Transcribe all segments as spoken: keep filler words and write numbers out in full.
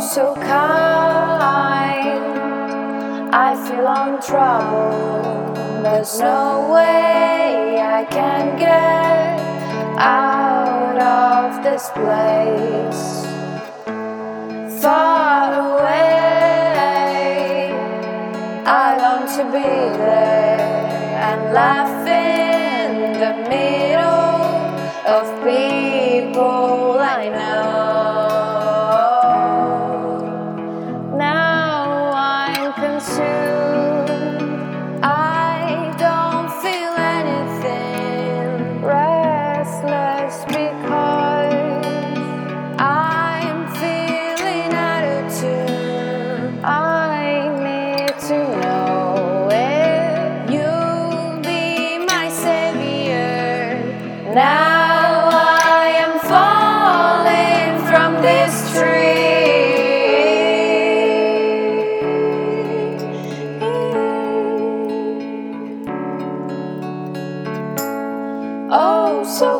so kind. I feel on trouble. There's no way I can get out of this place. Far away, I long to be there and laugh in the middle of people I know. Now I'm consumed, I don't feel anything, restless because I'm feeling out of tune. I need to know if you'll be my savior. Now I am falling from this tree. Oh, so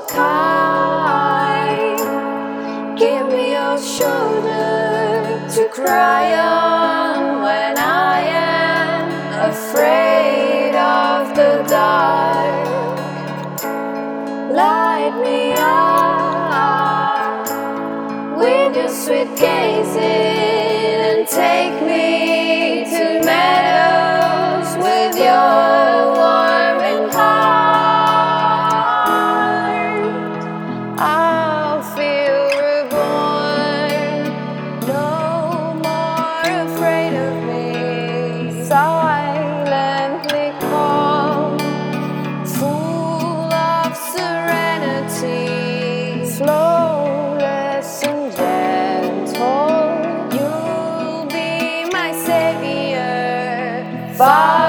kind, give me your shoulder to cry on when I am afraid of the dark. Light me up with your sweet gazing and take me to meadows with your warming heart. I'll feel reborn, no more afraid of me, silently calm, full of serenity, flawless and gentle. You'll be my savior. Far